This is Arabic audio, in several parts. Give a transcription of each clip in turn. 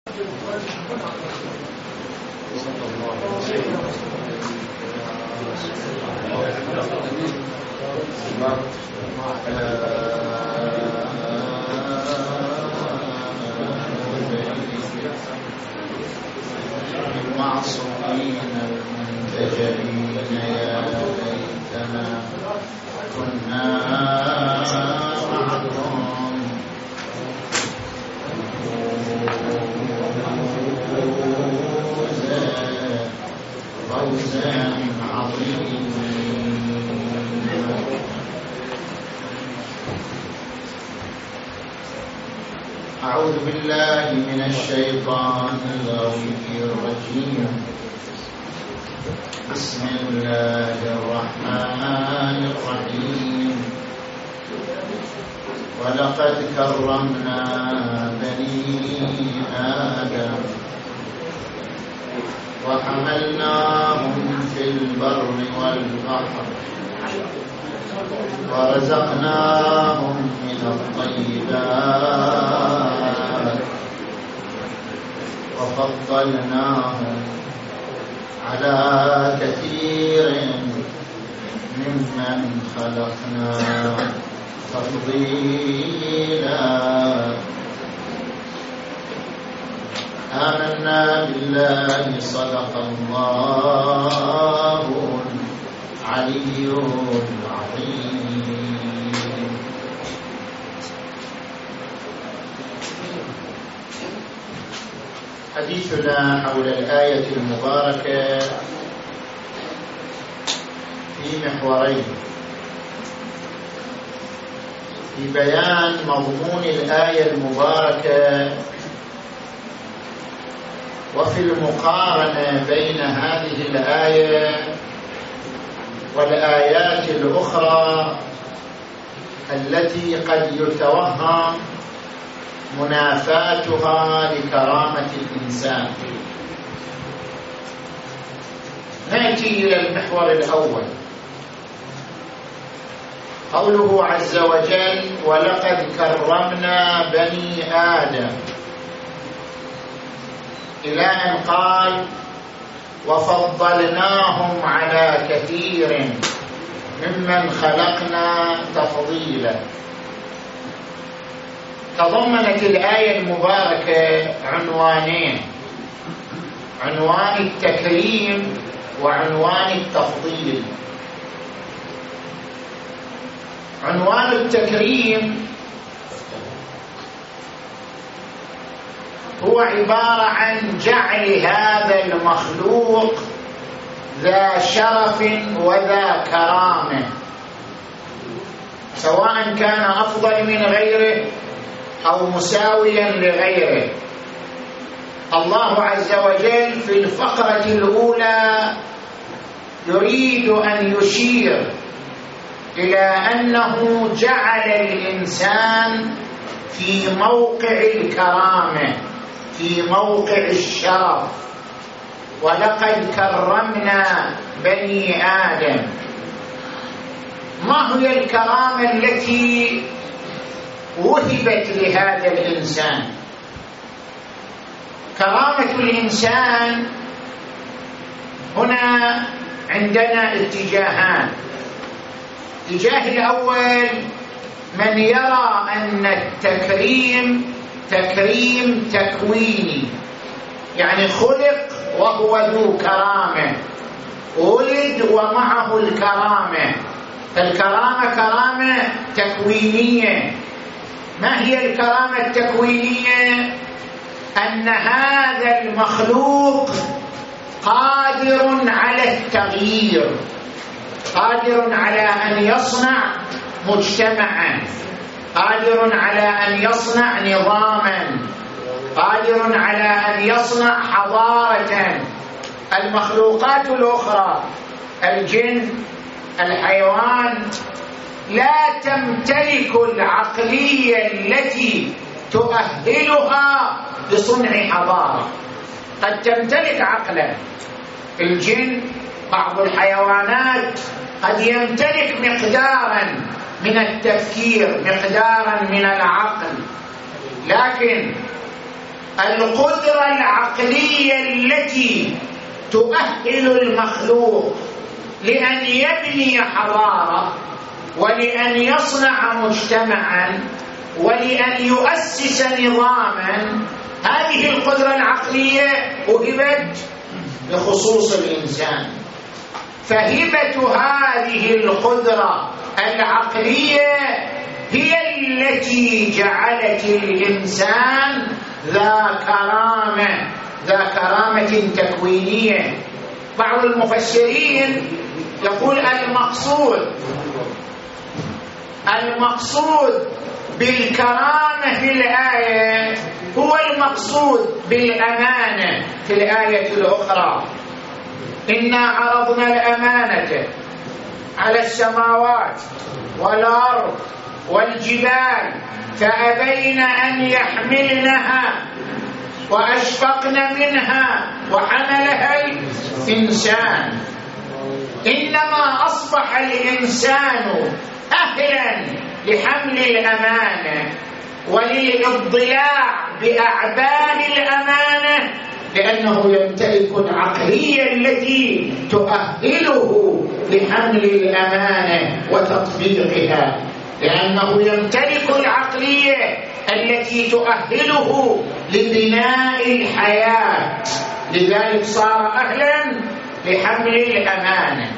المعصومين المنتجرين يا ليتنا كنا معهم فوزا عظيما. أعوذ بالله من الشيطان الرجيم. بسم الله الرحمن الرحيم. ولقد كرمنا بني آدم وحملناهم في البر والبحر ورزقناهم من الطيبات وفضلناهم على كثير ممن خلقنا تفضيلا. آمنا بالله صدق الله العلي العظيم. حديثنا حول الآية المباركة في محورين: في بيان مضمون الآية المباركة، وفي المقارنة بين هذه الآية والآيات الأخرى التي قد يتوهم منافاتها لكرامة الإنسان. نأتي إلى المحور الأول، قوله عز وجل: ولقد كرمنا بني آدم، إلى أن قال: وفضلناهم على كثير ممن خلقنا تفضيلا. تضمنت الآية المباركة عنوانين: عنوان التكريم وعنوان التفضيل. عنوان التكريم هو عبارة عن جعل هذا المخلوق ذا شرف وذا كرامة، سواء كان أفضل من غيره أو مساويا لغيره. الله عز وجل في الفقرة الأولى يريد أن يشير إلى أنه جعل الإنسان في موقع الكرامة، في موقع الشرف. ولقد كرمنا بني آدم. ما هي الكرامة التي وهبت لهذا الإنسان؟ كرامة الإنسان هنا عندنا اتجاهان. الاتجاه الأول من يرى أن التكريم تكريم تكويني، يعني خلق وهو ذو كرامة، ولد ومعه الكرامة، فالكرامة كرامة تكوينية. ما هي الكرامة التكوينية؟ أن هذا المخلوق قادر على التغيير، قادر على أن يصنع مجتمعا، قادر على أن يصنع نظاما، قادر على أن يصنع حضارة. المخلوقات الأخرى، الجن، الحيوان، لا تمتلك العقلية التي تؤهلها لصنع حضارة. قد تمتلك عقلا الجن، بعض الحيوانات قد يمتلك مقدارا من التفكير، مقدارا من العقل، لكن القدرة العقلية التي تؤهل المخلوق لأن يبني حضارة ولأن يصنع مجتمعا ولأن يؤسس نظاما، هذه القدرة العقلية وهبت لخصوص الإنسان. فهبة هذه القدرة العقلية هي التي جعلت الإنسان ذا كرامة تكوينية. بعض المفسرين يقول المقصود بالكرامة في الآية هو المقصود بالأمانة في الآية الأخرى: إنا عرضنا الأمانة على السماوات والأرض والجبال فأبين أن يحملنها وأشفقن منها وحملها الإنسان. إنما أصبح الإنسان أهلا لحمل الأمانة وللإضلاع بأعباء الأمانة لأنه يمتلك العقلية التي تؤهله لحمل الأمانة وتطبيقها، لأنه يمتلك العقلية التي تؤهله لبناء الحياة، لذلك صار أهلا لحمل الأمانة.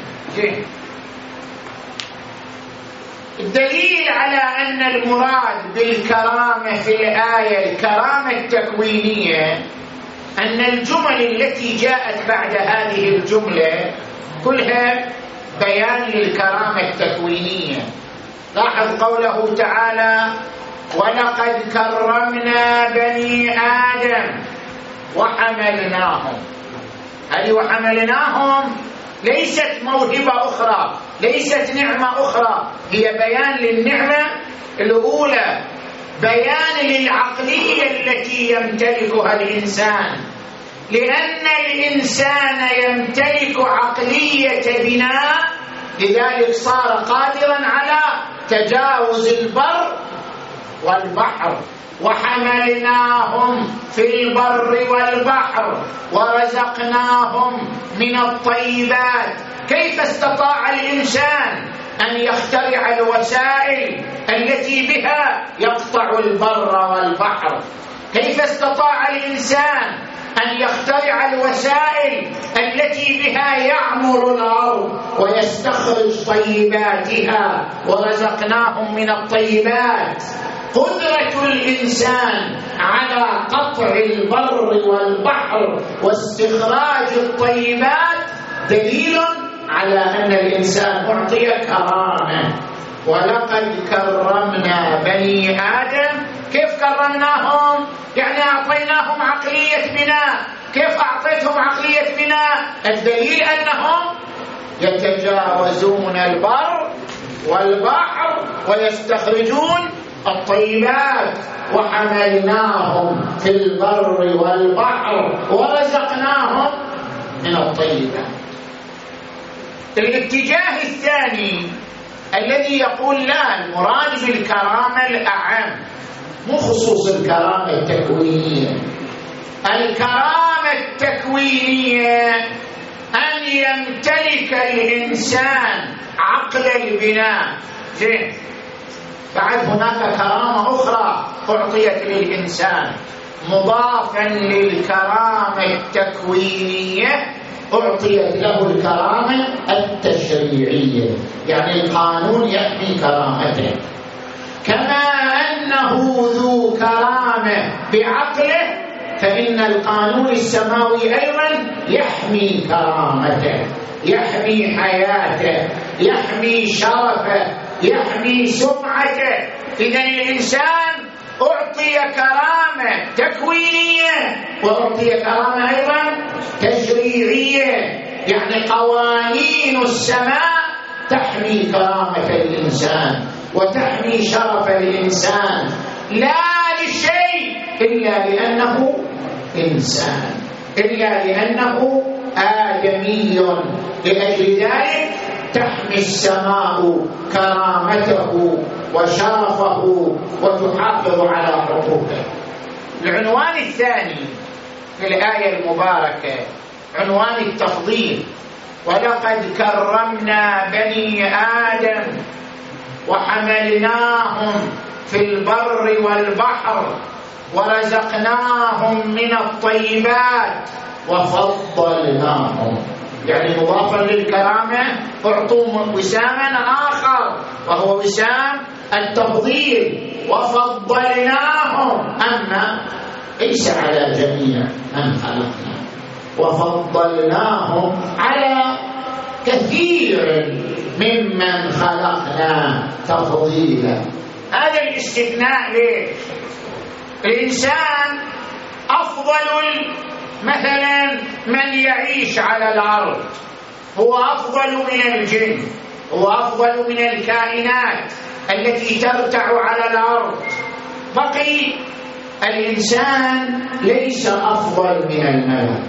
الدليل على أن المراد بالكرامة في الآية الكرامة التكوينية أن الجمل التي جاءت بعد هذه الجملة كلها بيان للكرامة التكوينية. لاحظ قوله تعالى: ولقد كرمنا بني آدم وحملناهم. هذه وحملناهم ليست موهبة أخرى، ليست نعمة أخرى، هي بيان للنعمة الأولى، بيان للعقلية التي يمتلكها الإنسان، لأن الإنسان يمتلك عقلية بناء، لذلك صار قادرا على تجاوز البر والبحر. وحملناهم في البر والبحر ورزقناهم من الطيبات. كيف استطاع الإنسان أن يخترع الوسائل التي بها يقطع البر والبحر؟ كيف استطاع الإنسان أن يخترع الوسائل التي بها يعمر الأرض ويستخرج طيباتها؟ ورزقناهم من الطيبات. قدرة الإنسان على قطع البر والبحر واستخراج الطيبات دليل على أن الإنسان أعطي كرامة. ولقد كرمنا بني آدم. كيف كرمناهم؟ يعني أعطيناهم عقلية بناء. كيف أعطيتهم عقلية بناء؟ الدليل أنهم يتجاوزون البر والبحر ويستخرجون الطيبات. وحملناهم في البر والبحر ورزقناهم من الطيبات. الاتجاه الثاني الذي يقول لا، المراد بالكرامة الأعم، مو خصوص الكرامة التكوينية. الكرامة التكوينية أن يمتلك الإنسان عقل البناء. زين، بعد هناك كرامة أخرى أعطيت للإنسان مضافا للكرامة التكوينية، أعطيت له الكرامة التشريعية، يعني القانون يحمي كرامته. كما أنه ذو كرامة بعقله، فإن القانون السماوي أيضا يحمي كرامته، يحمي حياته، يحمي شرفه، يحمي سمعته. إذن الإنسان أعطي كرامة تكوينية وأعطي كرامة أيضا تشريعية، يعني قوانين السماء تحمي كرامة الإنسان وتحمي شرف الإنسان، لا لشيء إلا لأنه إنسان، إلا لأنه آدمي. لأجل ذلك تحمي السماء كرامته وشرفه وتحافظ على حقوقه. العنوان الثاني في الآية المباركة عنوان التفضيل: ولقد كرمنا بني آدم وحملناهم في البر والبحر ورزقناهم من الطيبات وفضلناهم. يعني مضافا للكرامة أعطوا وساما آخر وهو وسام التفضيل: وفضلناهم. أما ليس على جميع من خلقنا، وفضلناهم على كثير ممن خلقنا تفضيلا. هذا الاستثناء ليش؟ الإنسان أفضل مثلا من يعيش على الأرض، هو أفضل من الجن، هو أفضل من الكائنات التي ترتع على الأرض. بقي الإنسان ليس أفضل من الملك،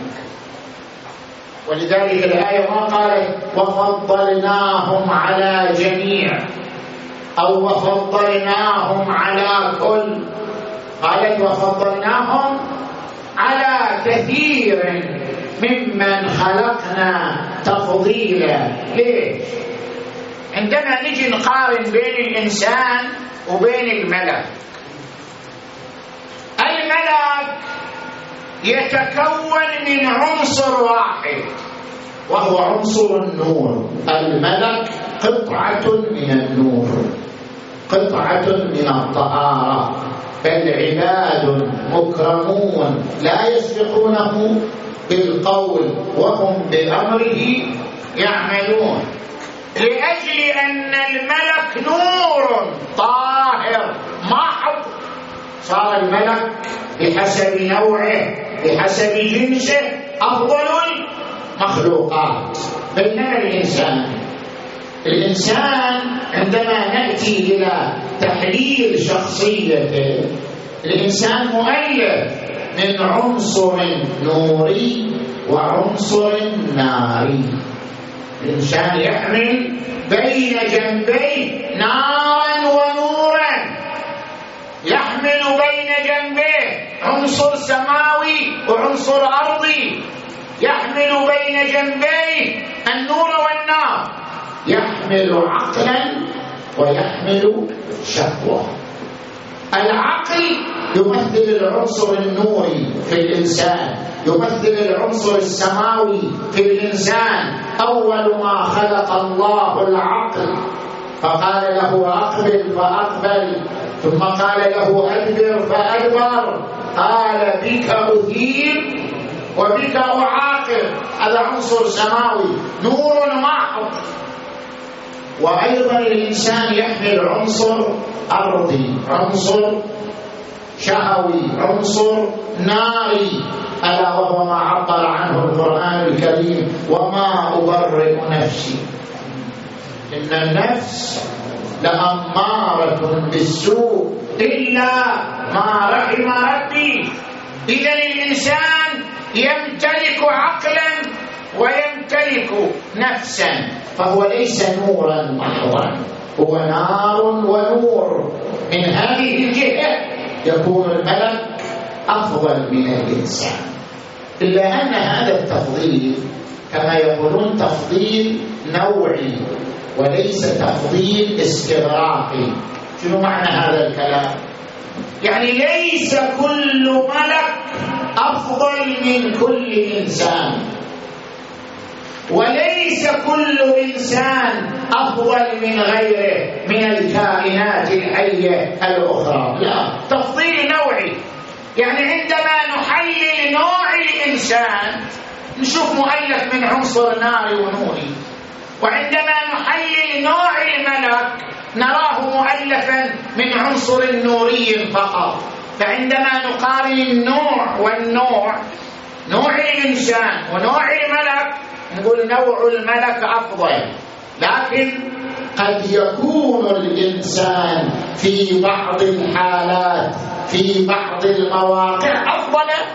ولذلك الآية ما قالت وفضلناهم على جميع أو وفضلناهم على كل، قالت وفضلناهم على كثير ممن خلقنا تفضيلا. ليش؟ عندما نجي نقارن بين الإنسان وبين الملك، الملك يتكون من عنصر واحد وهو عنصر النور. الملك قطعة من النور، قطعة من الطهارة، بل عباد مكرمون لا يسبقونه بالقول وهم بأمره يعملون. لأجل أن الملك نور طاهر محض، صار الملك بحسب نوعه بحسب جنسه أفضل المخلوقات. بينما الإنسان عندما نأتي إلى تحليل شخصيته، الإنسان مؤلف من عنصر نوري وعنصر ناري. الإنسان يحمل بين جنبيه نارا ونورا، يحمل بين جنبيه عنصر سماوي وعنصر أرضي، يحمل بين جنبيه النور والنار، يحمل عقلا ويحمل شهوة. العقل يمثل العنصر النوري في الإنسان، يمثل العنصر السماوي في الإنسان. أول ما خلق الله العقل فقال له أقبل فأقبل، ثم قال له أدبر فأدبر، قال بك أثير وبك أعاقب. هذا عنصر سماوي نور محض. وأيضا الإنسان يحمل عنصر أرضي، عنصر شهوي، عنصر ناري، ألا وهو ما عبر عنه القرآن الكريم: وما أبرئ نفسي إن النفس لأمارة بالسوء إلا ما رحم ربي. إذن الإنسان يمتلك عقلا ويمتلك نفسا، فهو ليس نورا محضا، هو نار ونور. من هذه الجهة يكون الملك أفضل من الإنسان، إلا أن هذا التفضيل كما يقولون تفضيل نوعي وليس تفضيل استغراقي. شنو معنى هذا الكلام؟ يعني ليس كل ملك أفضل من كل إنسان، وليس كل إنسان أفضل من غيره من الكائنات الحية الأخرى، لا، تفضيل نوعي. يعني عندما نحلل نوع الإنسان نشوف مؤلف من عنصر ناري ونوري، وعندما نحلل نوع الملك نراه مؤلفا من عنصر نوري فقط. فعندما نقارن النوع والنوع، نوع الإنسان ونوع الملك، نقول نوع الملك أفضل. لكن قد يكون الإنسان في بعض الحالات في بعض المواقع أفضل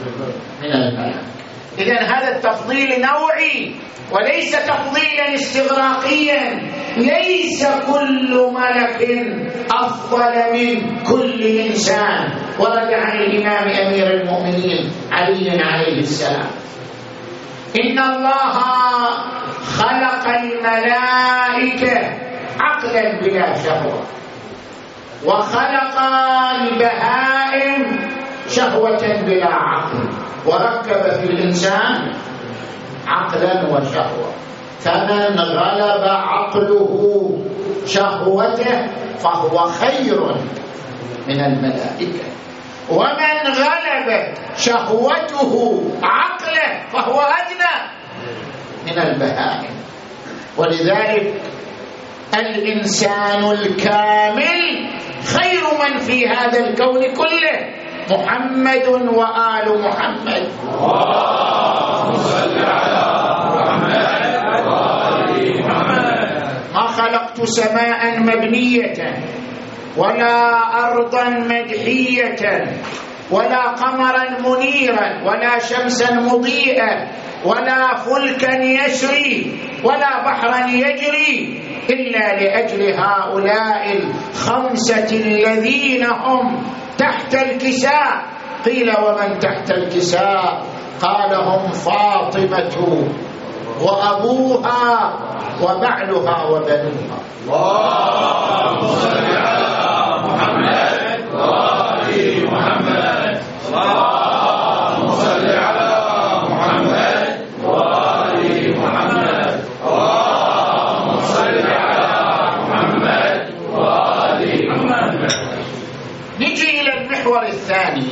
من الملائكة. إذن هذا التفضيل نوعي وليس تفضيلا استغراقيا. ليس كل ملك أفضل من كل إنسان. ورد عن الإمام أمير المؤمنين علي عليه السلام: إن الله خلق الملائكة عقلا بلا شهوة، وخلق البهائم شهوة بلا عقل، وركب في الإنسان عقلا وشهوة. فمن غلب عقله شهوته فهو خير من الملائكة، ومن غلبت شهوته عقله فهو أدنى من البهائم. ولذلك الإنسان الكامل خير من في هذا الكون كله محمد وآل محمد. اللهم صل على محمد وآل محمد. ما خلقت سماء مبنية ولا أرضا مدحية ولا قمرا منيرا ولا شمسا مضيئة ولا فلكا يسري ولا بحرا يجري إلا لأجل هؤلاء الخمسة الذين هم تحت الكساء. قيل: ومن تحت الكساء؟ قال: هم فاطمة وأبوها وبعلها وبنوها. اللهم صل على محمد وآل محمد. اللهم صل على محمد وآل محمد. اللهم صل على محمد وآل محمد. نجي إلى المحور الثاني.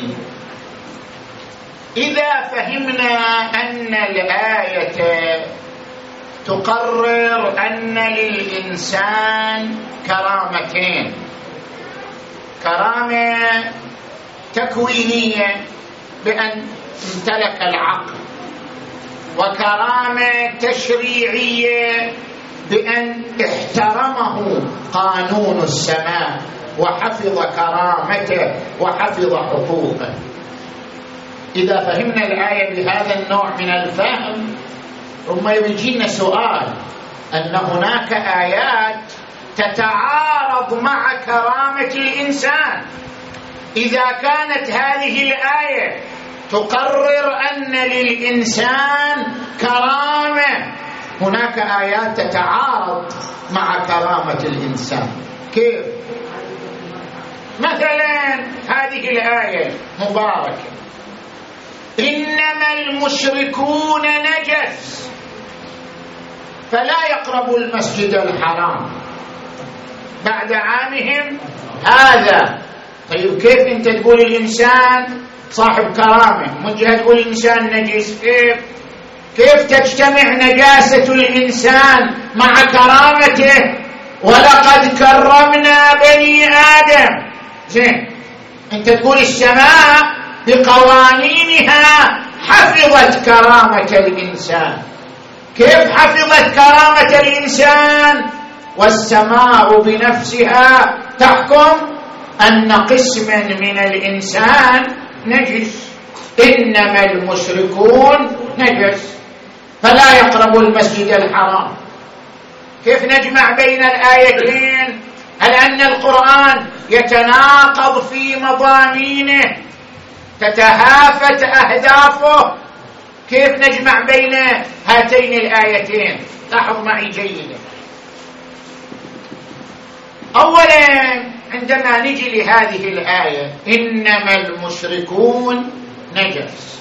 إذا فهمنا أن الآية تقرر أن للإنسان كرامتين: كرامة تكوينية بأن امتلك العقل، وكرامة تشريعية بأن احترمه قانون السماء وحفظ كرامته وحفظ حقوقه. إذا فهمنا الآية بهذا النوع من الفهم ثم يجينا سؤال: أن هناك آيات تتعارض مع كرامة الإنسان. إذا كانت هذه الآية تقرر أن للإنسان كرامة، هناك آيات تتعارض مع كرامة الإنسان. كيف؟ مثلا هذه الآية مباركة: إنما المشركون نجس فلا يقربوا المسجد الحرام بعد عامهم هذا. طيب كيف أنت تقول الإنسان صاحب كرامة من جهة تقول الإنسان نجس؟ كيف تجتمع نجاسة الإنسان مع كرامته؟ ولقد كرمنا بني آدم. زين، أنت تقول السماء بقوانينها حفظت كرامة الإنسان. كيف حفظت كرامة الإنسان والسماء بنفسها تحكم أن قسما من الإنسان نجس؟ إنما المشركون نجس فلا يقربوا المسجد الحرام. كيف نجمع بين الآيتين؟ هل أن القرآن يتناقض في مضامينه، تتهافت أهدافه؟ كيف نجمع بين هاتين الآيتين؟ لاحظ معي جيدا. أولا عندما نجي لهذه الآية إنما المشركون نجس،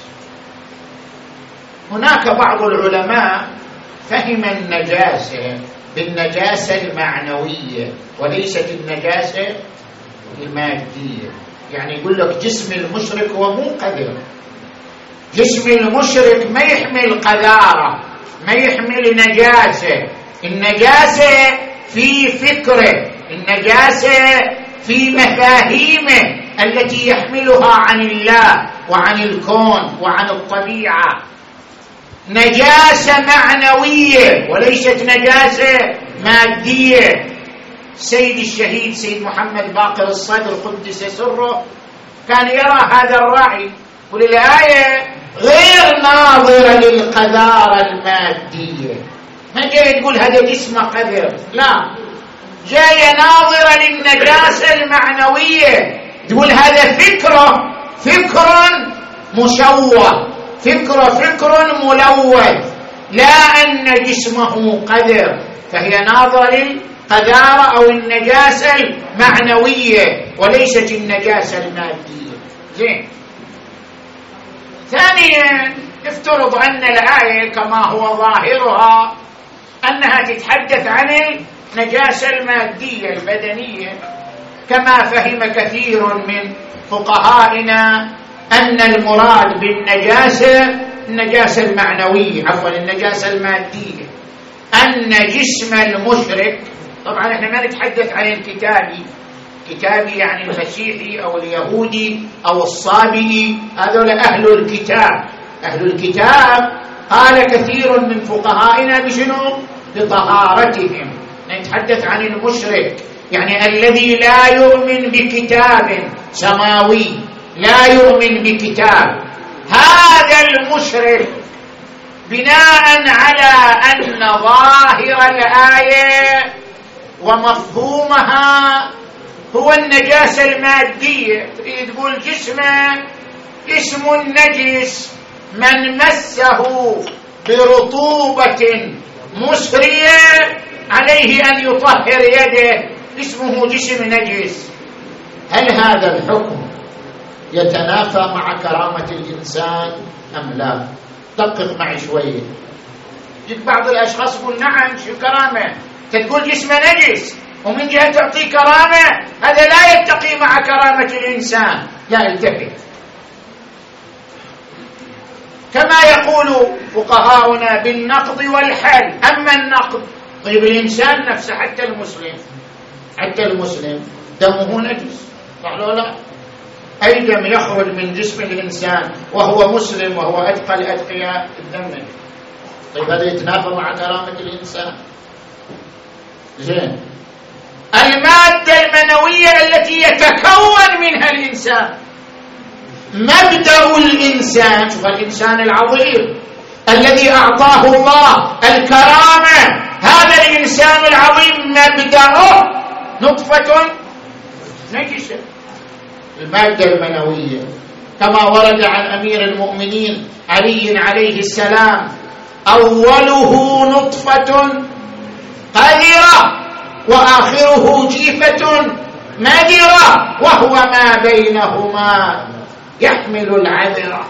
هناك بعض العلماء فهم النجاسة بالنجاسة المعنوية وليست النجاسة المادية. يعني يقول لك جسم المشرك هو مو قذر، جسم المشرك ما يحمل قذارة، ما يحمل نجاسة. النجاسة في فكره، النجاسة في مفاهيمه التي يحملها عن الله وعن الكون وعن الطبيعة. نجاسة معنوية وليست نجاسة مادية. سيد الشهيد سيد محمد باقر الصدر قدس سره كان يرى هذا الرأي، والآية غير ناظرة للقذارة المادية، ما جاي تقول هذا جسم قذر، لا، جاية ناظرة للنجاسة المعنوية، تقول هذا فكر مشوه، فكر ملوث، لا أن جسمه قذر، فهي ناظرة للقذارة أو النجاسة المعنوية وليست النجاسة المادية. زين. ثانيا، افترض أن الآية كما هو ظاهرها أنها تتحدث عن النجاسة المادية البدنية، كما فهم كثير من فقهائنا أن المراد بالنجاسة النجاسة المعنوية، النجاسة المادية، أن جسم المشرك، طبعا احنا ما نتحدث عن الكتابي يعني المسيحي أو اليهودي أو الصابئي، هذول أهل الكتاب قال كثير من فقهائنا بشنو؟ بطهارتهم. نتحدث عن المشرك، يعني الذي لا يؤمن بكتاب سماوي، لا يؤمن بكتاب، هذا المشرك بناء على أن ظاهر الآية ومفهومها هو النجاسة المادية، تريد تقول جسم النجس من مسه برطوبة مسرية عليه أن يطهر يده، اسمه جسم نجس. هل هذا الحكم يتنافى مع كرامة الإنسان أم لا؟ دقق معي شوية. يجيك بعض الأشخاص يقول نعم شو كرامة، تقول جسم نجس ومن جهة تعطيه كرامة، هذا لا يتقي مع كرامة الإنسان، لا التفت. كما يقول فقهاؤنا بالنقض والحل. أما النقض، طيب الإنسان نفسه حتى المسلم دمه نجس، صح ولا لا؟ أي دم يخرج من جسم الإنسان وهو مسلم وهو أتقى الأتقياء الدم، طيب هذا يتنافى مع كرامة الإنسان؟ زين. المادة المنوية التي يتكون منها الإنسان، مبدأ الإنسان، شوف الإنسان العظيم الذي أعطاه الله الكرامة، هذا الإنسان العظيم مبدأه نطفة نجسة، المادة المنوية، كما ورد عن أمير المؤمنين علي عليه السلام: أوله نطفة قذرة وآخره جيفة مدرة وهو ما بينهما يحمل العذرة.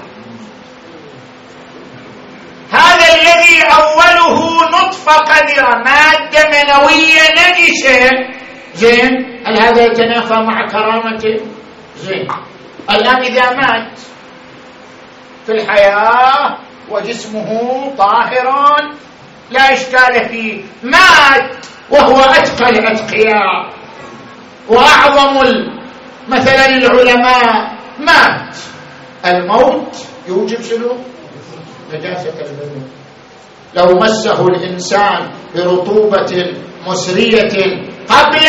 هذا الذي أوله نطفة قذرة، مادة منوية نجسة، زين، هل هذا يتنافى مع كرامته؟ زين. الآن إذا مات في الحياة وجسمه طاهر لا إشكال فيه، مات وهو أتقى الأتقياء وأعظم مثلا العلماء، مات، الموت يوجب شنو؟ نجاسة البدن. لو مسه الإنسان برطوبة مسرية قبل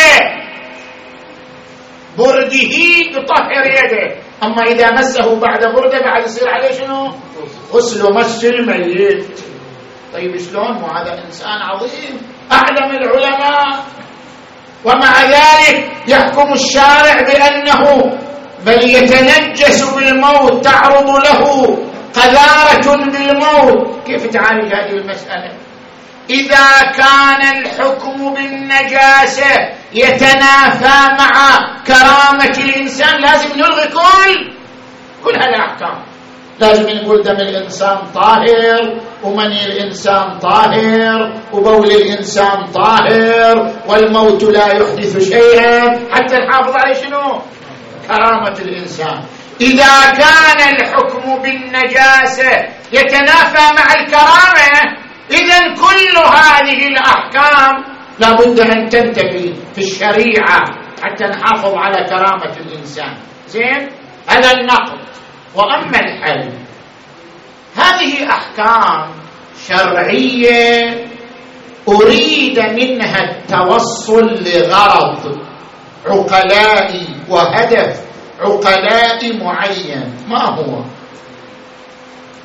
برده يطهر يده، أما إذا مسه بعد برده بعد يصير عليه شنو؟ غسل مس الميت. طيب شلون؟ وهذا إنسان عظيم أعلم العلماء، ومع ذلك يحكم الشارع بأنه بل يتنجس بالموت، تعرض له قذارة بالموت. كيف تعالج هذه المسألة؟ إذا كان الحكم بالنجاسة يتنافى مع كرامة الإنسان لازم نلغي كل هالأحكام، لازم نقول دم الإنسان طاهر ومني الإنسان طاهر وبول الإنسان طاهر والموت لا يحدث شيئا، حتى نحافظ على شنو؟ كرامة الإنسان. إذا كان الحكم بالنجاسة يتنافى مع الكرامة، إذن كل هذه الأحكام لابد أن تنتفي في الشريعة حتى نحافظ على كرامة الإنسان. زين، هذا النقد. وأما الحل، هذه أحكام شرعية أريد منها التوصل لغرض عقلائي وهدف عقلائي معين. ما هو؟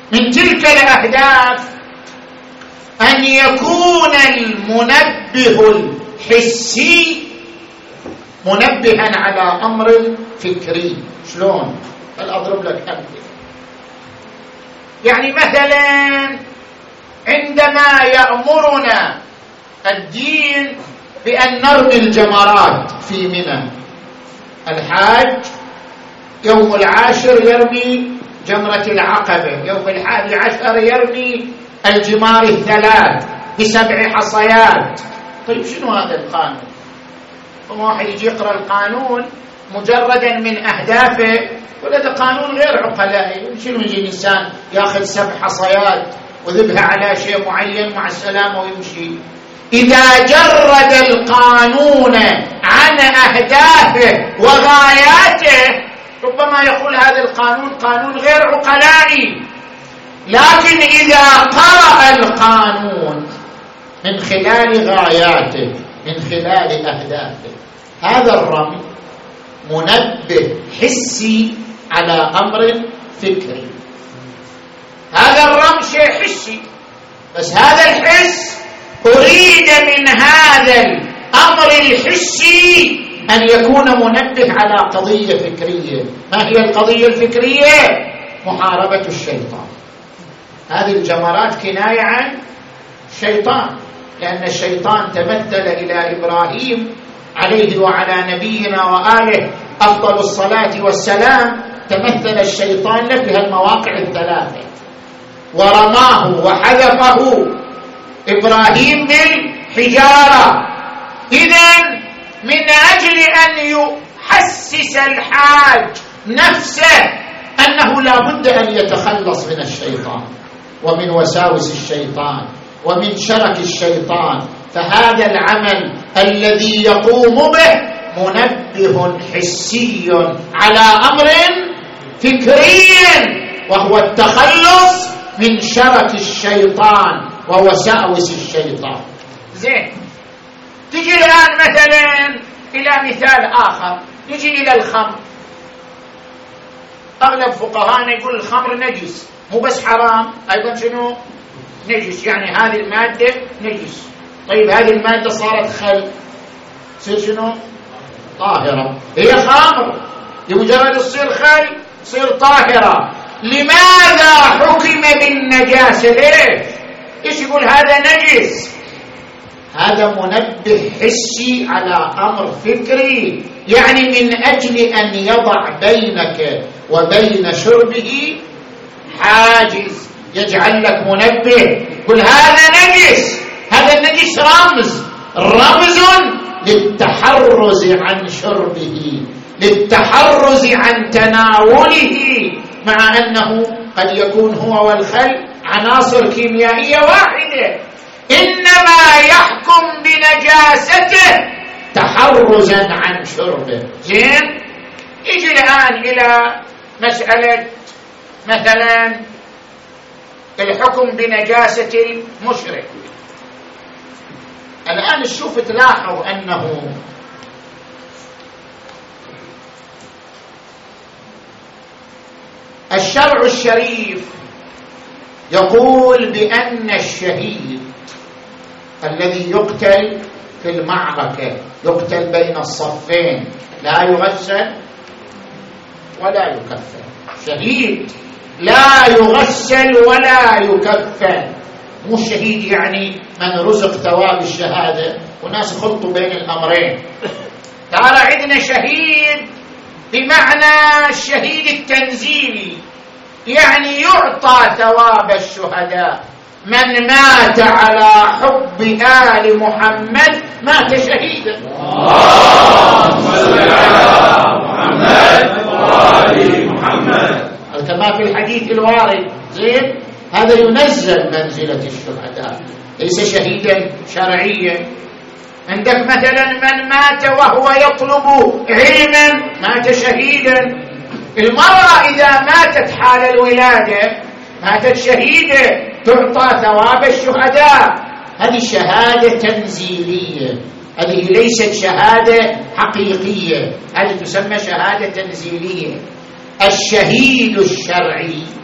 من تلك الأهداف أن يكون المنبه الحسي منبها على أمر فكري. شلون؟ هل أضرب لك أمثلة؟ يعني مثلا عندما يأمرنا الدين بأن نرمي الجمرات في منى، الحاج يوم 10 يرمي جمرة العقبة، يوم 11 يرمي الجمار 3 ب7 حصيات. طيب شنو هذا القانون؟ واحد يجي يقرأ القانون مجردا من أهدافه ولا ده قانون غير عقلائي. شنو يجي الإنسان ياخذ 7 حصيات وذبها على شيء معين مع السلامة ويمشي؟ إذا جرد القانون عن أهدافه وغاياته ربما يقول هذا القانون قانون غير عقلائي. لكن إذا قرأ القانون من خلال غاياته من خلال أهدافه، هذا الرمي منبه حسي على أمر فكري. هذا الرمي شيء حسي، بس هذا الحس أريد من هذا الأمر الحسي أن يكون منبه على قضية فكرية. ما هي القضية الفكرية؟ محاربة الشيطان. هذه الجمرات كناية عن شيطان، لأن الشيطان تمثل إلى إبراهيم عليه وعلى نبينا وآله أفضل الصلاة والسلام، تمثل الشيطان له في المواقع الثلاثة، ورماه وحذفه إبراهيم بالحجارة. إذن من أجل أن يحسس الحاج نفسه أنه لا بد أن يتخلص من الشيطان ومن وساوس الشيطان ومن شرك الشيطان، فهذا العمل الذي يقوم به منبه حسي على أمر فكري، وهو التخلص من شرك الشيطان ووساوس الشيطان. زين، تجي الآن مثلا إلى مثال آخر، نجي إلى الخمر. أغلب فقهانا يقول الخمر نجس، مو بس حرام، أيضا شنو؟ نجس، يعني هذه المادة نجس. طيب هذه المادة صارت خل، تصير شنو؟ طاهرة. هي خمر، بمجرد تصير خل تصير طاهرة. لماذا حكم بالنجاسة؟ ليش يقول هذا نجس؟ هذا منبه حسي على أمر فكري، يعني من أجل أن يضع بينك وبين شربه حاجز، يجعل لك منبه، يقول هذا نجس. هذا النجس رمز للتحرز عن شربه، للتحرز عن تناوله، مع أنه قد يكون هو والخل عناصر كيميائية واحدة، إنما يحكم بنجاسته تحرزا عن شربه. زين، يجي الآن إلى مسألة مثلا الحكم بنجاسة المشرك. الآن الشوف تلاحظ أنه الشرع الشريف يقول بأن الشهيد الذي يقتل في المعركة، يقتل بين الصفين، لا يغسل ولا يكفن. شهيد لا يغسل ولا يكفن. مو الشهيد يعني من رزق ثواب الشهادة، وناس يخلطوا بين الأمرين. ترى عندنا شهيد بمعنى الشهيد التنزيلي، يعني يعطى ثواب الشهداء. من مات على حب آل محمد مات شهيدا. اللهم صل على محمد وآل محمد، كما في الحديث الوارد. زين، هذا ينزل منزلة الشهداء، ليس شهيدا شرعيا. عندك مثلا من مات وهو يطلب علما مات شهيدا. المرأة إذا ماتت حال الولادة ماتت شهيدة، تعطى ثواب الشهداء. هذه شهادة تنزيلية، هذه ليست شهادة حقيقية، هذه تسمى شهادة تنزيلية. الشهيد الشرعي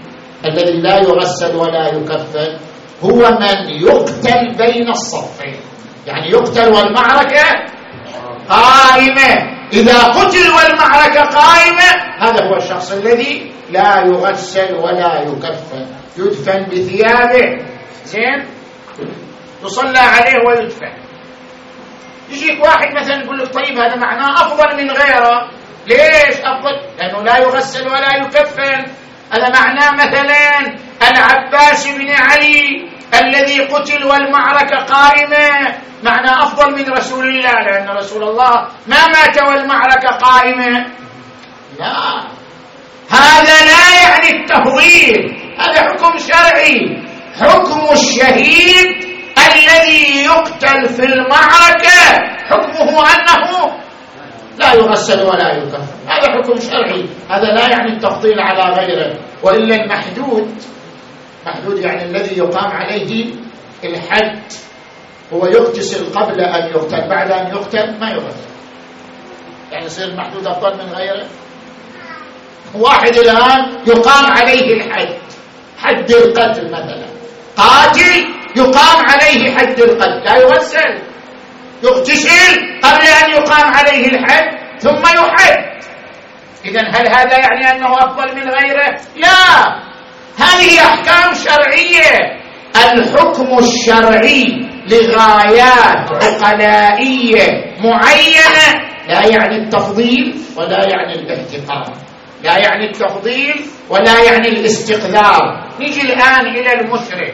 الذي لا يغسل ولا يكفن هو من يقتل بين الصفين، يعني يقتل والمعركة قائمة. إذا قتل والمعركة قائمة هذا هو الشخص الذي لا يغسل ولا يكفن، يدفن بثيابه، زين، يصلى عليه ويدفن. يجيك واحد مثلا يقول لك طيب هذا معناه أفضل من غيره. ليش أفضل؟ لأنه لا يغسل ولا يكفن. هذا معناه مثلا العباس بن علي الذي قتل والمعركة قائمة معناه أفضل من رسول الله، لأن رسول الله ما مات والمعركة قائمة. لا، هذا لا يعني التفضيل، هذا حكم شرعي. حكم الشهيد الذي يقتل في المعركة حكمه أنه لا يغسل ولا يكفن، هذا حكم شرعي. هذا لا يعني التفضيل على غيره. وإلا المحدود، محدود يعني الذي يقام عليه الحد، هو يغتسل قبل أن يقتل، بعد أن يقتل ما يغسل، يعني يصير المحدود أفضل من غيره. واحد الآن يقام عليه الحد، حد القتل مثلا، قاتل يقام عليه حد القتل، لا يغسل، يغتسل قبل أن يقام عليه الحد ثم يحد. إذن هل هذا يعني أنه أفضل من غيره؟ لا، هذه أحكام شرعية. الحكم الشرعي لغايات عقلائية معينة لا يعني التفضيل ولا يعني الاحتقار، لا يعني التفضيل ولا يعني الاستقذار. نيجي الآن إلى المشرك.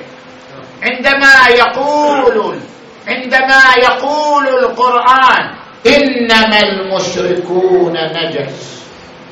عندما يقول القرآن إنما المشركون نجس،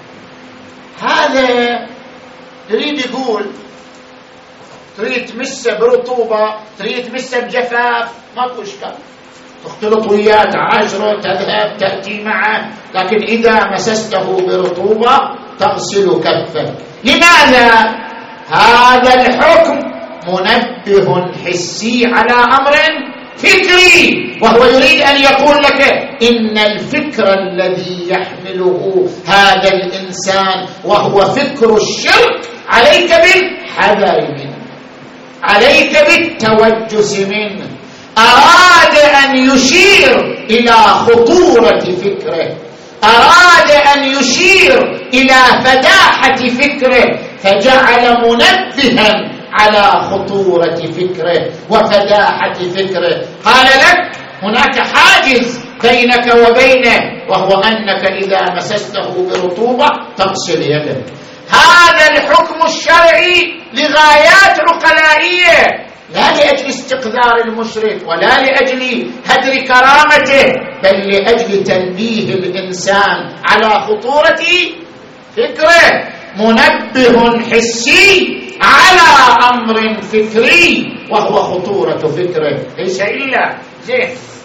هذا تريد يقول تريد تمسه برطوبة، تريد تمسه بجفاف، ماكو إشكال، تختلط وياه، تعاشره، تذهب تأتي معه، لكن إذا مسسته برطوبة تغسل كفك. لماذا؟ هذا الحكم منبه حسي على أمر فكري، وهو يريد أن يقول لك إن الفكر الذي يحمله هذا الإنسان وهو فكر الشرك عليك بالحذر منه، عليك بالتوجس منه. أراد أن يشير إلى خطورة فكره، أراد أن يشير إلى فداحة فكره، فجعل منبها على خطورة فكره وفداحة فكره. قال لك هناك حاجز بينك وبينه، وهو أنك إذا مسسته برطوبة تغسل يدك. هذا الحكم الشرعي لغايات عقلائية، لا لأجل استقذار المشرك ولا لأجل هدر كرامته، بل لأجل تنبيه الإنسان على خطورة فكره. منبه حسي على أمر فكري وهو خطورة فكره، ليس إلا زين.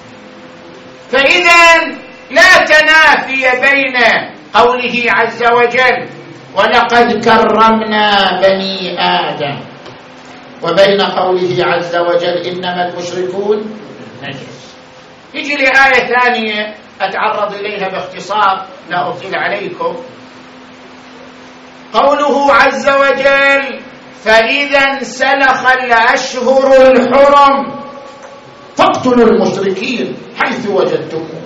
فإذا لا تنافي بين قوله عز وجل ولقد كرمنا بني آدم وبين قوله عز وجل إنما المشركون نجس. يجي لي آية ثانية أتعرض إليها باختصار لا أطيل عليكم. قوله عز وجل فإذا انسلخ الأشهر الحرم فاقتلوا المشركين حيث وجدتموه.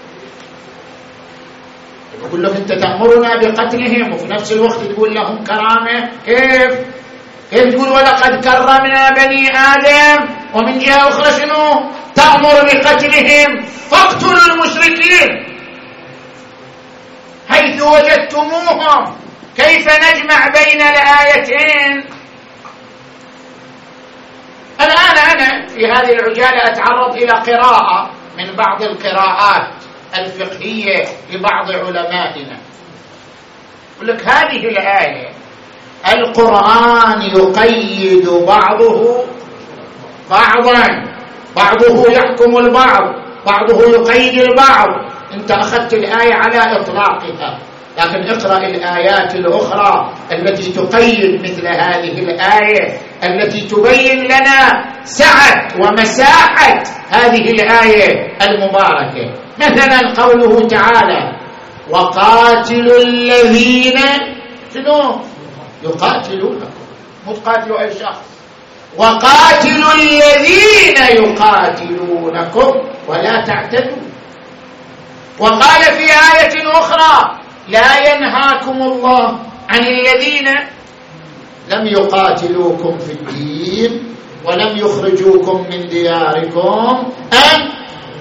يقول لك أنت تأمرنا بقتلهم وفي نفس الوقت تقول لهم كرامة. كيف تقول ولقد كرمنا بني آدم ومن جهة أخرى شنو تأمر بقتلهم؟ فاقتلوا المشركين حيث وجدتموهم. كيف نجمع بين الآيتين؟ الآن أنا في هذه العجالة أتعرض إلى قراءة من بعض القراءات الفقهية لبعض علمائنا. يقول لك هذه الآية القرآن يقيد بعضه بعضا، بعضه يحكم البعض، بعضه يقيد البعض. أنت أخذت الآية على إطلاقها، لكن اقرأ الآيات الأخرى التي تقيد مثل هذه الآية، التي تبين لنا سعة ومساحة هذه الآية المباركة. مثلا قوله تعالى وقاتلوا الذين شنو يقاتلونكم. مو تقاتلوا أي شخص. وقاتلوا الذين يقاتلونكم ولا تعتدوا. وقال في آية أخرى لا ينهاكم الله عن الذين لم يقاتلوكم في الدين ولم يخرجوكم من دياركم أن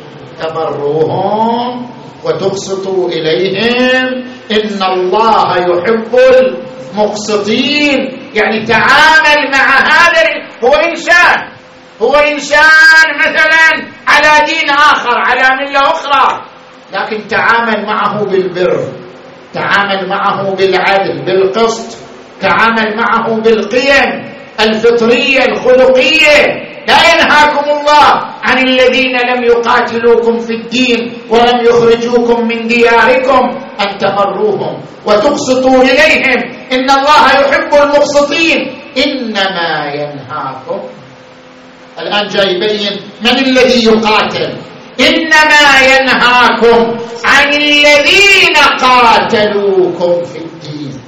تبروهم وتقسطوا إليهم إن الله يحب المقسطين. يعني تعامل مع هذا. هو إنسان مثلا على دين آخر، على ملة أخرى، لكن تعامل معه بالبر، تعامل معه بالعدل بالقسط، تعامل معه بالقيم الفطرية الخلقية. لا ينهاكم الله عن الذين لم يقاتلوكم في الدين ولم يخرجوكم من دياركم أن تبروهم وتقسطوا إليهم إن الله يحب المقسطين. إنما ينهاكم، الآن جاي يبين من الذي يقاتل. إنما ينهاكم عن الذين قاتلوكم في الدين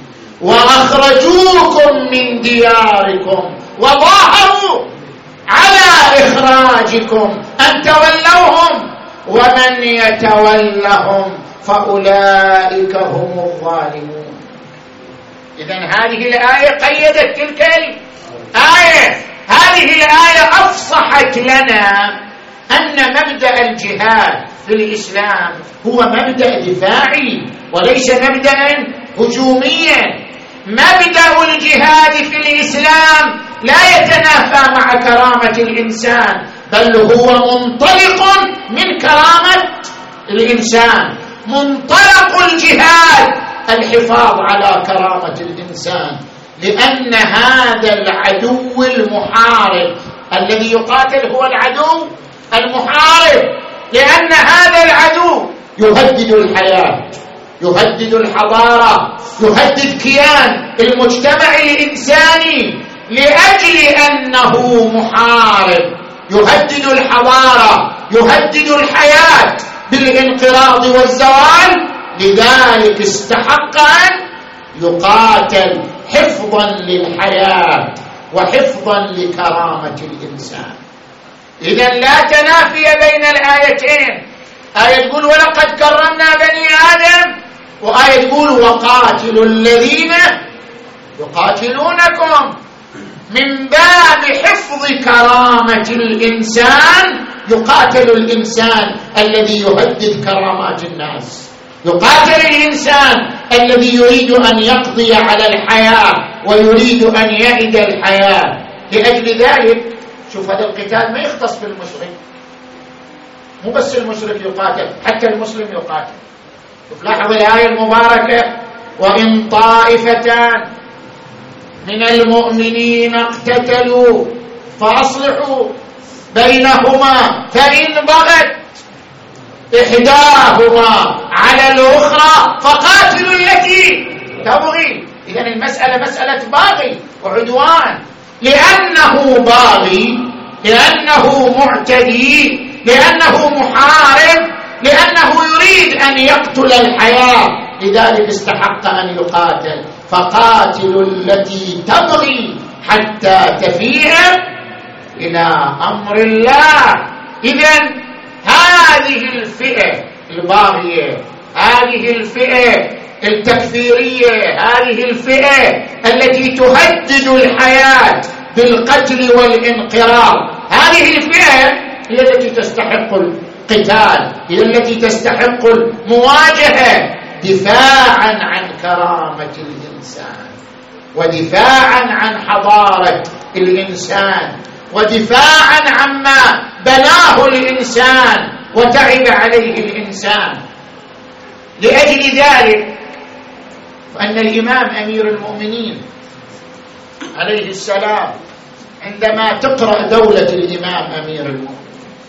وأخرجوكم من دياركم وظاهروا على إخراجكم أن تولوهم ومن يتولهم فأولئك هم الظالمون. إذن هذه الآية قيدت تلك الآية. هذه الآية أفصحت لنا أن مبدأ الجهاد في الإسلام هو مبدأ دفاعي وليس مبدأ هجوميا. مبدأ الجهاد في الإسلام لا يتنافى مع كرامة الإنسان، بل هو منطلق من كرامة الإنسان. منطلق الجهاد الحفاظ على كرامة الإنسان، لأن هذا العدو المحارب الذي يقاتل هو العدو المحارب، لأن هذا العدو يهدد الحياة، يهدد الحضارة، يهدد كيان المجتمع الإنساني. لأجل أنه محارب يهدد الحضارة، يهدد الحياة بالانقراض والزوال، لذلك استحق أن يقاتل حفظا للحياة وحفظا لكرامة الإنسان. إذن لا تنافي بين الآيتين. آية تقول ولقد كرمنا بني آدم، وآية تقول وقاتلوا الذين يقاتلونكم. من باب حفظ كرامة الإنسان يقاتل الإنسان الذي يهدد كرامات الناس، يقاتل الإنسان الذي يريد أن يقضي على الحياة ويريد أن يئد الحياة. لأجل ذلك شوف هذا القتال ما يختص بالمشرك، مو بس المشرك يقاتل، حتى المسلم يقاتل. شوف لاحظ الآية المباركة وإن طائفتان من المؤمنين اقتتلوا فأصلحوا بينهما فإن بغت إحداهما على الأخرى فقاتلوا التي تبغي. إذن المسألة مسألة باغي وعدوان، لأنه باغي، لأنه معتدي، لأنه محارب، لأنه يريد أن يقتل الحياة، لذلك استحق أن يقاتل. فقاتلوا التي تبغي حتى تفيء إلى أمر الله. إذن هذه الفئة الباغية، هذه الفئة التكفيرية، هذه الفئة التي تهدد الحياة بالقتل والانقراض، هذه الفئة هي التي تستحق القتال، هي التي تستحق المواجهة دفاعا عن كرامة الإنسان ودفاعا عن حضارة الإنسان ودفاعا عما بناه الإنسان وتعب عليه الإنسان. لأجل ذلك فأن الإمام أمير المؤمنين عليه السلام عندما تقرأ دولة الإمام أمير المؤمنين،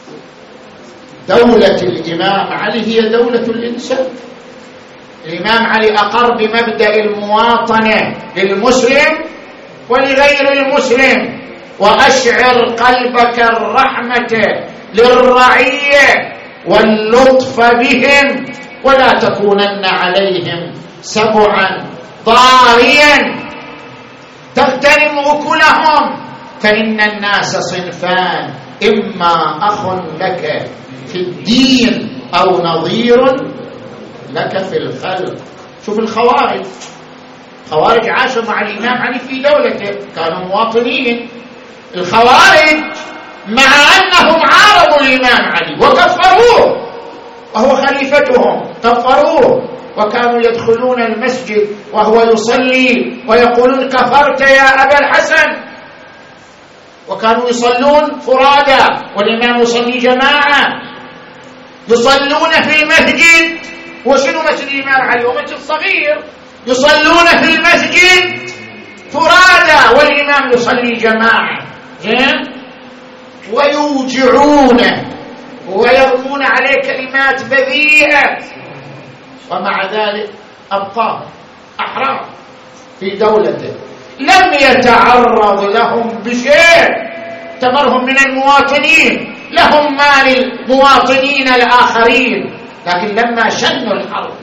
دولة الإمام علي هي دولة الإنسان. الإمام علي أقر بمبدأ المواطنة للمسلم ولغير المسلم، وأشعر قلبك الرحمة للرعية واللطف بهم ولا تكونن عليهم سبعا ضاريا. تغتنم أكلهم. فإن الناس صنفان: إما أخ لك في الدين أو نظير لك في الخلق. شوف الخوارج عاشوا مع الإمام علي في دولته، كانوا مواطنين. الخوارج مع أنهم عارضوا الإمام علي وكفروه وهو خليفتهم، كفروه وكانوا يدخلون المسجد وهو يصلي ويقولون: كفرت يا أبا الحسن. وكانوا يصلون فرادى والإمام يصلي جماعة، يصلون في المسجد. وشنو مسجد الإمام علي؟ ومسجد صغير. يصلون في المسجد فرادى والإمام يصلي جماعة. ويوجعونه ويرمون عليه كلمات بذيئة، ومع ذلك أبقاهم أحرار في دولته، لم يتعرض لهم بشيء، اعتبرهم من المواطنين، لهم مال المواطنين الآخرين. لكن لما شنوا الحرب،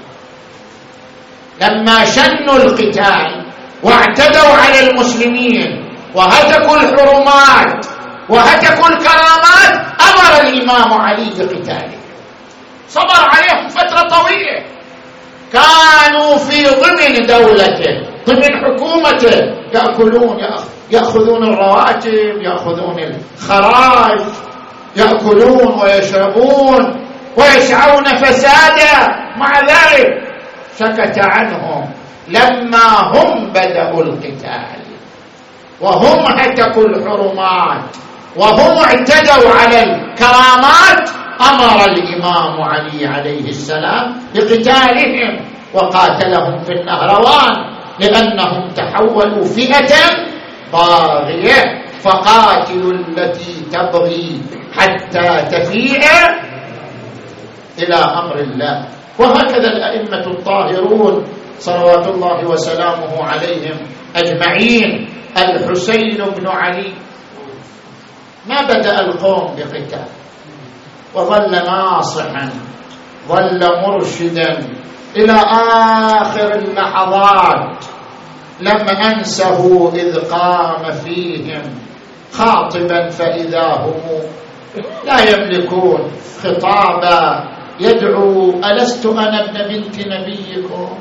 لما شنوا القتال واعتدوا على المسلمين وهتكوا الحرمات وهتكوا الكرامات، أمر الإمام علي بقتاله. صبر عليهم فترة طويلة، كانوا في ضمن دولته، ضمن حكومته، يأخذون الرواتب، يأخذون الخراج، يأكلون ويشربون ويسعون فسادا. مع ذلك سكت عنهم لما هم بدأوا القتال وهم هتكوا الحرمات وهم اعتدوا على الكرامات. أمر الإمام علي عليه السلام بقتالهم وقاتلهم في النهروان، لأنهم تحولوا فئة طاغية. فقاتلوا التي تبغي حتى تفيء إلى أمر الله. وهكذا الأئمة الطاهرون صلوات الله وسلامه عليهم أجمعين. الحسين بن علي ما بدأ القوم بقتال، وظل ناصحا، ظل مرشدا إلى آخر اللحظات. لم أنسه إذ قام فيهم خاطبا فإذا هم لا يملكون خطابا، يدعو: ألست أنا ابن بنت نبيكم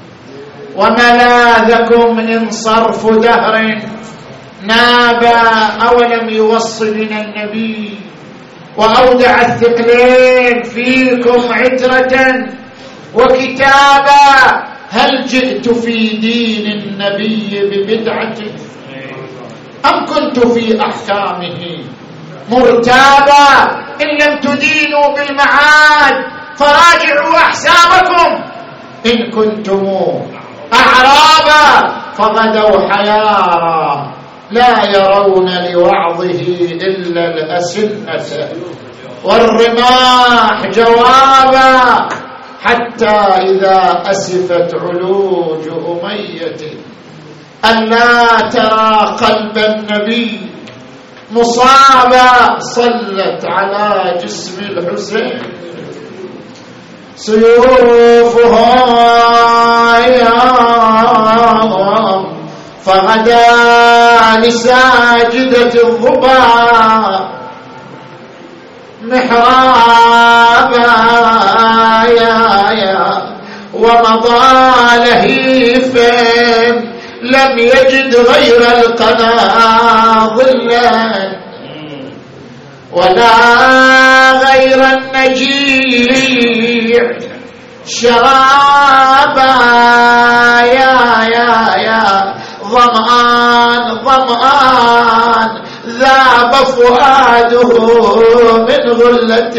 وملاذكم إن صرف دهر نابا؟ أولم يوص بنا النبي وأودع الثقلين فيكم عترة وكتابا؟ هل جئت في دين النبي ببدعة أم كنت في أحكامه مرتابا؟ إن لم تدينوا بالمعاد فراجعوا أحسابكم إن كنتم أعرابا. فغدوا حيارى لا يرون لوعظه إلا الأسنة والرماح جوابا، حتى إذا أسفت علوج أمية ألا ترى قلب النبي مصابا، صلت على جسم الحسين سيوفها فغدا لساجدة الظبا محرابا ومضى لهيفا لم يجد غير القنا ظلا ولا غير النجيع شرابا. يا ظمآن ذاب فؤاده من غلة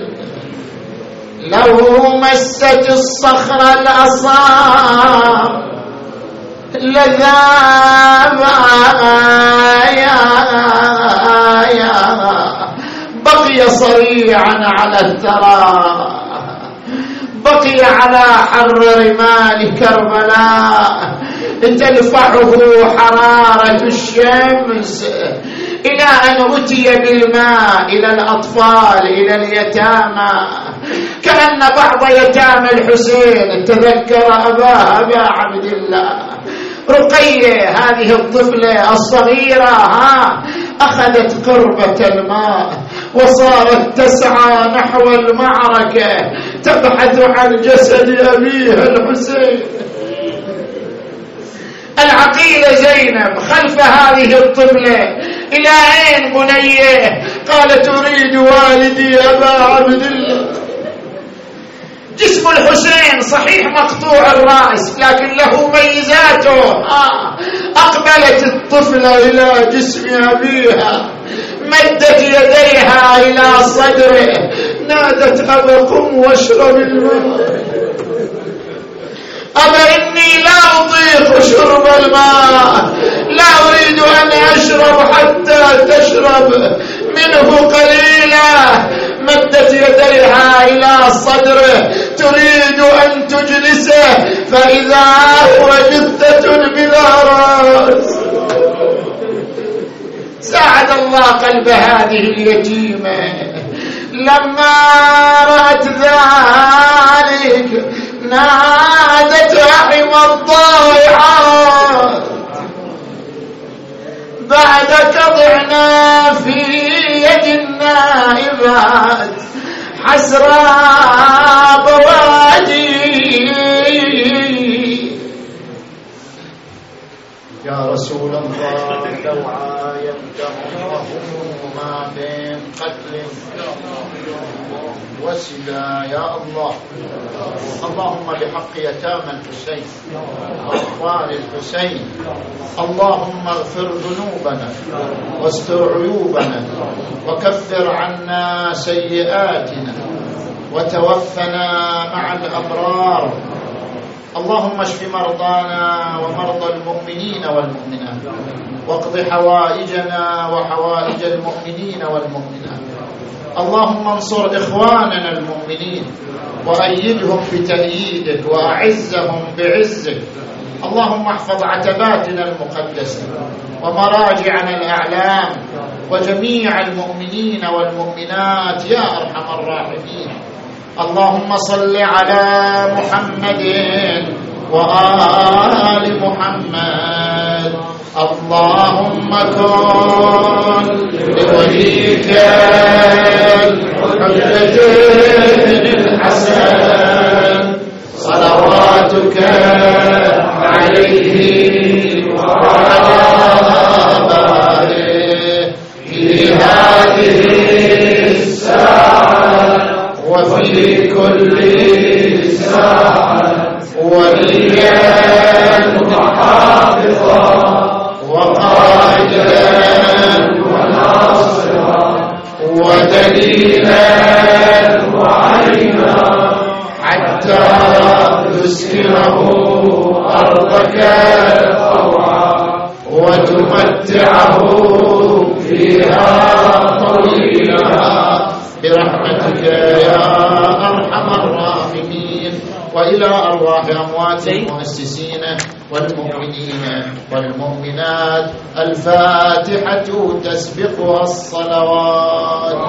لو مست الصخر الأصام لذاب. بقي صريعا على الثرى، بقي على حر رمال كربلاء تدفعه حرارة الشمس، إلى أن أتي بالماء إلى الأطفال إلى اليتامى. كأن بعض يتامى الحسين تذكر أبا عبد الله رقية هذه الطفلة الصغيرة أخذت قربة الماء وصارت تسعى نحو المعركة تبحث عن جسد أبيها الحسين. العقيلة زينب خلف هذه الطفلة. إلى أين بنيه؟ قالت أريد والدي أبا عبد الله. جسم الحسين صحيح مقطوع الرأس لكن له ميزاته. أقبلت الطفلة إلى جسم أبيها، مدت يديها إلى صدره، نادت أبا قم واشرب الماء. أبا إني لا أطيق شرب الماء، لا أريد أن أشرب حتى تشرب منه قليلا. مدت يديها إلى صدره تريد أن تجلسه فإذا هو جثة بلا رأس. ساعد الله قلب هذه اليتيمة لما رأت ذلك، نادت رحم الضائعات بعدك ضعنا في يد النائبات حسرى بوادي. يا رسول الله لو عاينتهم وهم ما بين قتل وسلا يا الله. اللهم بحق يتامى الحسين وأطفال الحسين اللهم اغفر ذنوبنا واستر عيوبنا وكفر عنا سيئاتنا وتوفنا مع الأبرار. اللهم اشف مرضانا ومرضى المؤمنين والمؤمنات واقض حوائجنا وحوائج المؤمنين والمؤمنات. اللهم انصر إخواننا المؤمنين وأيدهم بتأييدك وأعزهم بعزك. اللهم احفظ عتباتنا المقدسة ومراجعنا الأعلام وجميع المؤمنين والمؤمنات يا أرحم الراحمين. اللهم صل على محمد وآل محمد. اللهم كن لوليك الحجة الحسن صلواتك عليه وعلى آبائه في هذه الساعة وفي كل ساعة وليا وحافظا وقائدا وناصرا ودليلا وعينا حتى تسكنه أرضك طوعا وتمتعه فيها طويلا برحمتك يا أرحم الراحمين. وإلى أرواح أموات المؤسسين والمؤمنين والمؤمنات الفاتحة تسبقها الصلوات.